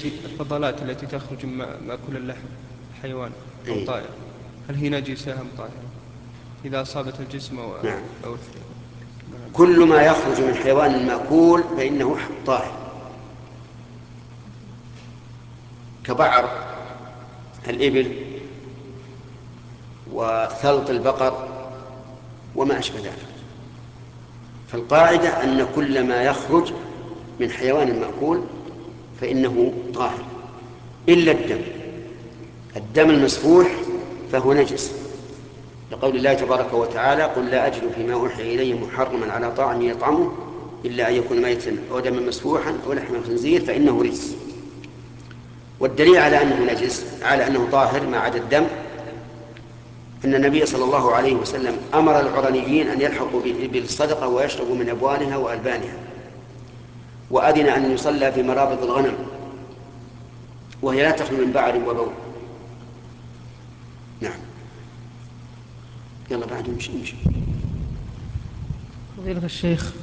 الفضلات التي تخرج من مأكل اللحم حيوان أو إيه؟ طائر، هل هي نجسة أم طاهرة إذا أصابت الجسم نعم. أو كل ما يخرج من حيوان مأكول فإنه طاهر، كبعر الإبل وثلط البقر وما أشبه ذلك. فالقاعدة أن كل ما يخرج من حيوان مأكول فإنه طاهر إلا الدم. الدم المسفوح فهو نجس، لقول الله تبارك وتعالى: قل لا أجد فيما أوحي إلي محرما على طاعم يطعمه إلا أن يكون ميتا أو دما مسفوحا أو لحم خنزير فإنه رجس. والدليل على أنه نجس، على أنه طاهر ما عدا الدم، أن النبي صلى الله عليه وسلم أمر العرنيين أن يلحقوا بالصدقة ويشربوا من أبوالها وألبانها، وأذن أن يصلى في مرابض الغنم وهي لا تخلو من بعر وبول. نعم. يلا بعد نمشي. فضيلة الشيخ،